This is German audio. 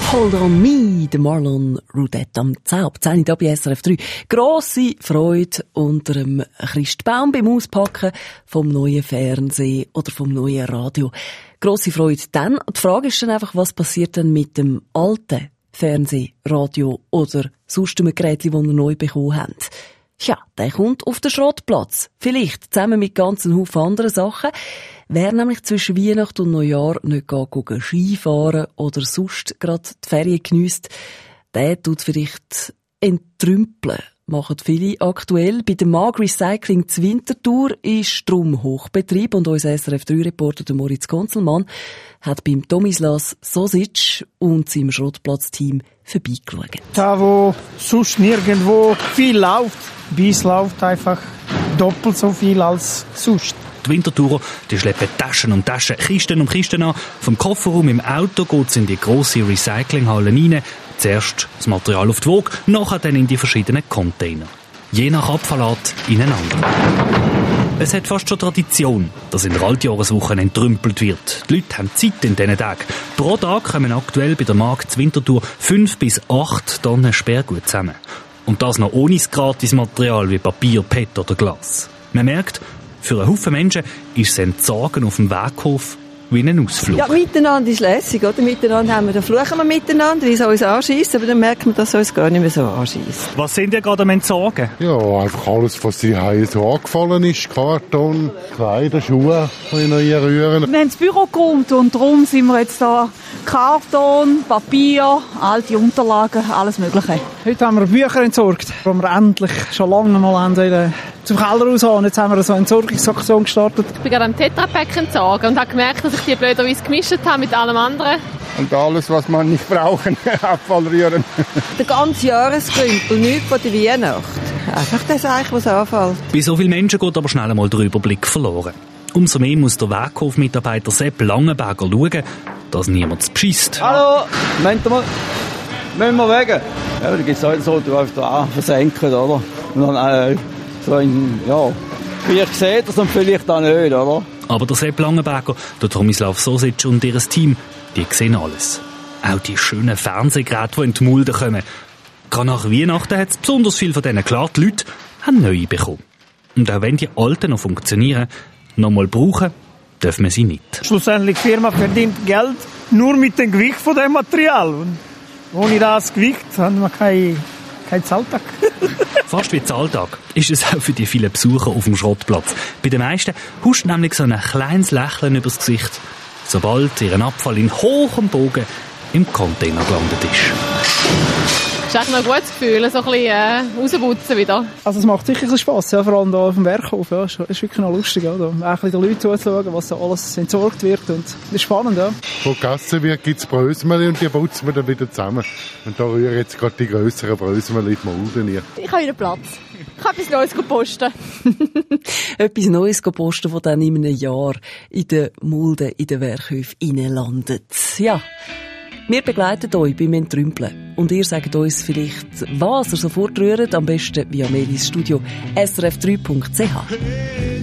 Hold on me, der Marlon Roudette am 10 hier bei SRF 3. Grosse Freude unter dem Christbaum beim Auspacken vom neuen Fernsehen oder vom neuen Radio. Grosse Freude dann. Die Frage ist dann einfach, was passiert denn mit dem alten Fernsehen, Radio oder sonst einem Gerät, das ihr neu bekommen habt? Tja, der kommt auf den Schrottplatz. Vielleicht zusammen mit ganzen Haufen anderen Sachen. Wer nämlich zwischen Weihnachten und Neujahr nicht gehen Skifahren oder sonst gerade die Ferien geniesst, der tut vielleicht entrümpeln. Machen viele aktuell. Bei der Mag Recycling zur Winterthur ist drum Hochbetrieb und unser SRF3-Reporter Moritz Konzelmann hat beim Tomislas Sosic und seinem Schrottplatzteam vorbeigeschaut. Da, wo sonst nirgendwo viel läuft, bei uns läuft einfach doppelt so viel als sonst. Die Wintertourer, die schleppen Taschen und Taschen, Kisten um Kisten an. Vom Kofferraum im Auto geht's in die grosse Recyclinghalle rein. Zuerst das Material auf die Waage, nachher dann in die verschiedenen Container. Je nach Abfallart ineinander. Es hat fast schon Tradition, dass in der Altjahreswoche entrümpelt wird. Die Leute haben Zeit in diesen Tagen. Pro Tag kommen aktuell bei der Markt zur Winterthur 5 bis 8 Tonnen Sperrgut zusammen. Und das noch ohne das Gratismaterial wie Papier, PET oder Glas. Man merkt, für einen Haufen Menschen ist das Entsorgen auf dem Weghof wie ein Ausflug. Ja, miteinander ist lässig, oder? Miteinander haben wir, da fluchen wir miteinander, wie es uns anschießt, aber dann merkt man, dass es uns gar nicht mehr so anschießt. Was sind ihr gerade am Entsorgen? Ja, einfach alles, was sie so angefallen ist. Karton, Kleider, Schuhe, die ich noch rühren. Wir haben das Büro geräumt und darum sind wir jetzt da. Karton, Papier, alte Unterlagen, alles Mögliche. Heute haben wir Bücher entsorgt, die wir endlich schon lange mal haben zum Keller raus haben. Jetzt haben wir so eine Entsorgungsaktion gestartet. Ich bin gerade am Tetrapack entsorgen und habe gemerkt, dass ich die blöderweise gemischt habe mit allem anderen. Und alles, was man nicht brauchen, Abfall rühren. Der ganze Jahresgrümpel, nichts von der Weihnacht. Einfach das eigentlich, was anfällt. Bei so vielen Menschen geht aber schnell einmal der Überblick verloren. Umso mehr muss der Weghof-Mitarbeiter Sepp Langenberger schauen, dass niemand beschisst. Hallo, Moment mal. Müssen wir weg? Ja, da gibt es halt so, du einfach da versenken, oder? Und dann, vielleicht seht ihr es und vielleicht auch nicht, oder? Aber der Sepp Langenberger, der Tomislav Sosic und ihr Team, die sehen alles. Auch die schönen Fernsehgeräte, die in die Mulde kommen. Gerade nach Weihnachten hat es besonders viel von denen klar, die Leute haben neue bekommen. Und auch wenn die alten noch funktionieren, nochmal brauchen, dürfen wir sie nicht. Schlussendlich, die Firma verdient Geld nur mit dem Gewicht von dem Material. Und ohne das Gewicht haben wir kein Zahltag. Fast wie Zahltag ist es auch für die vielen Besucher auf dem Schrottplatz. Bei den meisten huscht nämlich so ein kleines Lächeln übers Gesicht, sobald ihren Abfall in hohem Bogen im Container gelandet ist. Das ist eigentlich noch ein gutes Gefühl, so ein bisschen rausputzen wieder. Also es macht sicher Spass, ja, vor allem hier auf dem Werkhof. Ja. Es ist wirklich noch lustig, ja, da ein bisschen den Leuten zuzuschauen, was da alles entsorgt wird. Und das ist spannend, ja. Wo gegessen wird, gibt es Brösmeli und die putzen wir dann wieder zusammen. Und da rühren jetzt gerade die grösseren Brösmeli in die Mulden hier. Ich habe wieder Platz. Ich kann etwas Neues posten. Etwas Neues posten, das dann in einem Jahr in den Mulden, in den Werkhöfen reinlandet. Ja. Wir begleiten euch beim Entrümpeln. Und ihr sagt uns vielleicht, was ihr sofort rührt, am besten via Mail ins Studio srf3.ch.